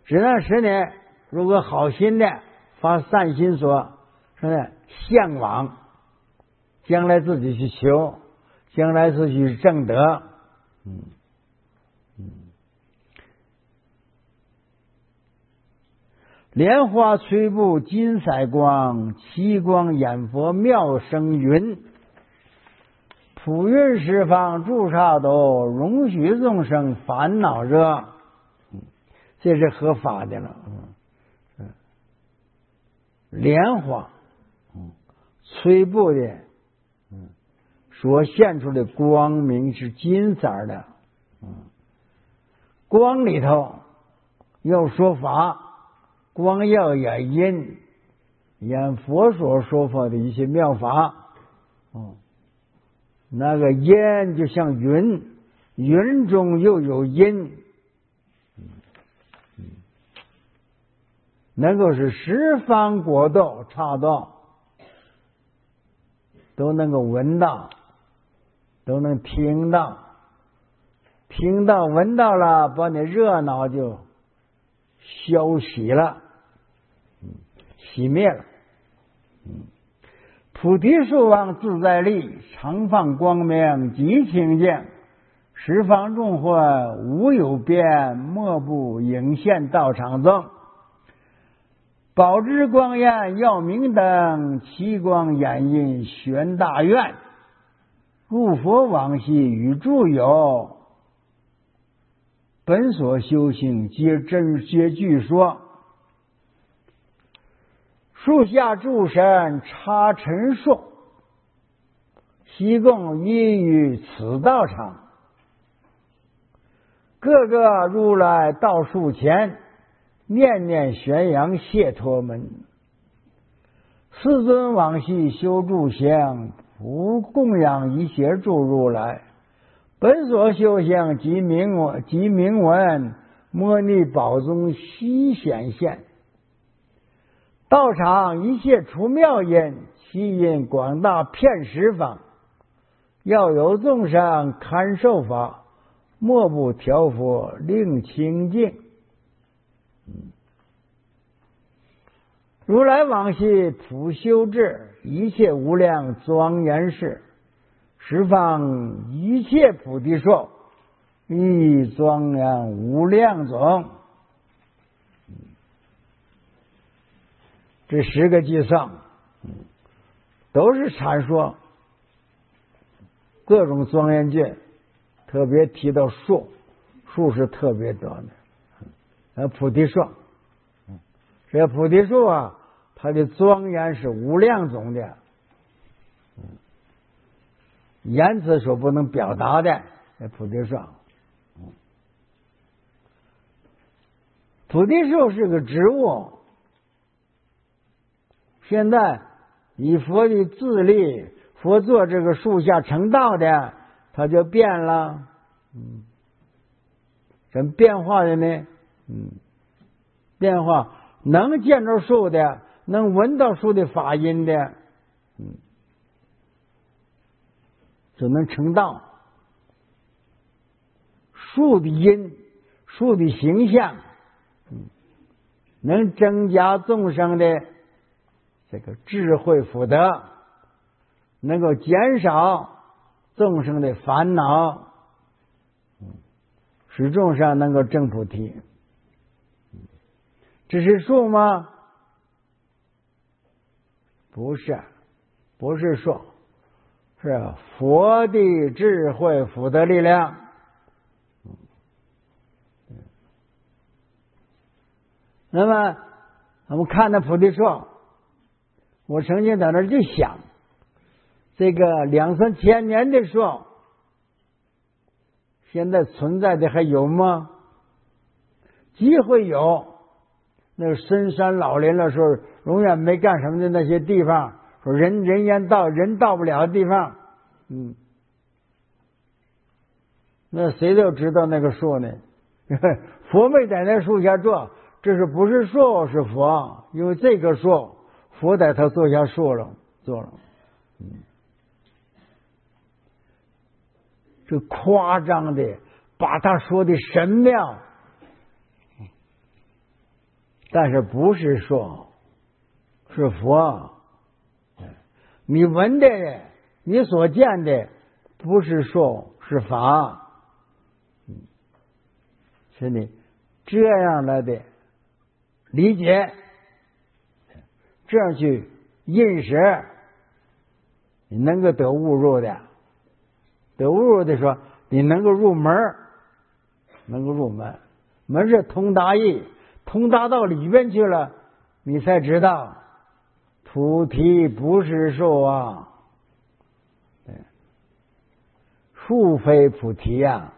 只能使你如果好心的发善心所，说呢向往，将来自己去求，将来自己去正德。莲花垂布金彩光，奇光眼佛妙生云。普运十方诸刹都，容许众生烦恼热。这是合法的了。莲花垂布的所现出的光明是金色的。光里头要说法，光要演因，演佛所说法的一些妙法。那个因就像云，云中又有因，能够是十方国度刹道都能够闻到，都能听到，听到闻到了，把你热闹就消熄了，熄灭了。菩提树王自在力，常放光明极清净，十方众幻无有边，莫不影现道场中。宝之光焰耀明灯，奇光眼印玄大愿，入佛往昔与诸有，本所修行皆具说。树下诸神插陈述，悉共依于此道场。各个如来到树前，念念宣扬解脱门。世尊往昔修诸行，普供养一切诸如来。本所修行即名闻，摩尼宝中悉显现。道场一切除妙音，其音广大遍十方。要有众生堪受法，莫不调伏令清净。如来往昔普修智，一切无量庄严事，十方一切菩提树，亦庄严无量种。这10个偈颂都是阐说各种庄严界，特别提到树是特别多的。菩提树，这菩提树啊，它的庄严是无量种的，言辞所不能表达的。菩提树，菩提树是个植物。现在以佛的自力，佛做这个树下成道的，它就变了。怎么变化的呢？变化能见着树的，能闻到树的法音的，就能成道。树的音，树的形象，能增加众生的这个智慧福德，能够减少众生的烦恼，使众生能够证菩提。这是树吗？不是，不是树，是佛的智慧福德力量。那么我们看到菩提树，我曾经在那儿就想，这个2、3千年的树，现在存在的还有吗？机会有。那个深山老林的时候，永远没干什么的那些地方，说人到不了的地方，那谁都知道那个树呢？佛没在那树下坐，这是不是树是佛？因为这个树，佛在他坐下坐了。这夸张的把他说的神妙， 但是不是说是佛。你闻的，你所见的，不是说是法。是你这样来的理解，这样去认识，你能够得悟入的。得悟入的说，你能够入门，能够入门。门是通达义，通达到里边去了，你才知道菩提不是树啊，树非菩提啊。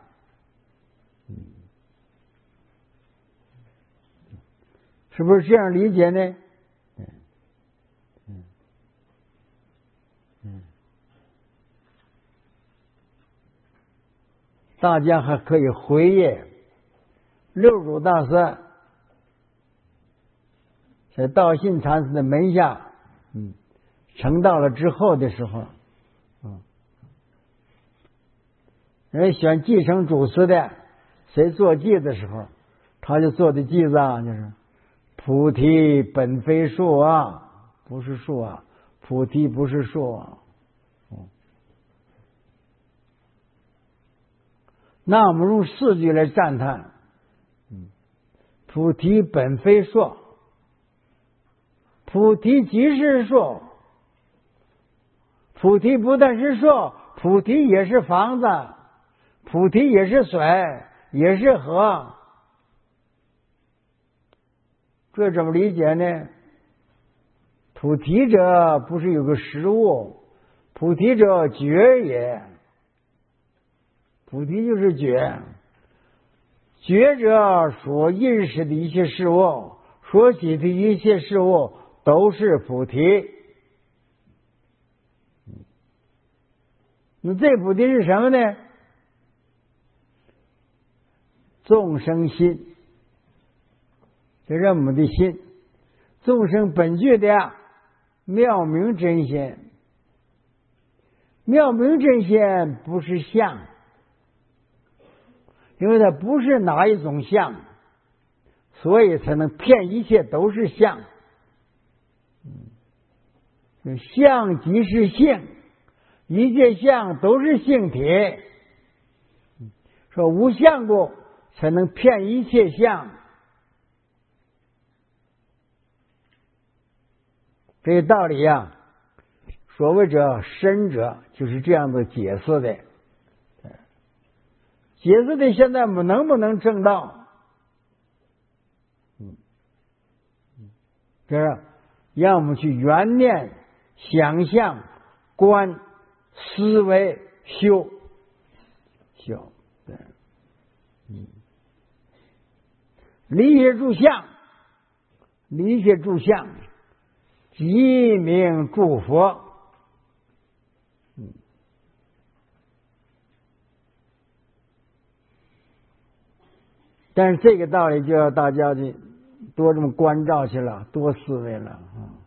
是不是这样理解呢？大家还可以回忆六祖大师在道信禅师的门下，成道了之后的时候，人选继承祖师的，谁做祭的时候，他就做的祭子啊，就是菩提本非树啊，不是树啊，菩提不是树啊。那我们用四句来赞叹，菩提本非树，菩提即是树，菩提不但是树，菩提也是房子，菩提也是水，也是河。这怎么理解呢？菩提者不是有个实物，菩提者觉也。菩提就是觉，觉者所认识的一切事物，所起的一切事物都是菩提。那这菩提是什么呢？众生心，这是我们的心，众生本具的妙明真心。妙明真心不是相，因为它不是哪一种相，所以才能骗一切都是相。相即是性，一切相都是性体。说无相故，才能骗一切相。这个道理啊，所谓者深者就是这样的解释的。解释的现在我们能不能证道？这是让我们去缘念、想象、观、思维、修。对，理学住相，理学住相，即名诸佛。但是这个道理就要大家去多这么关照去了，多思维了啊。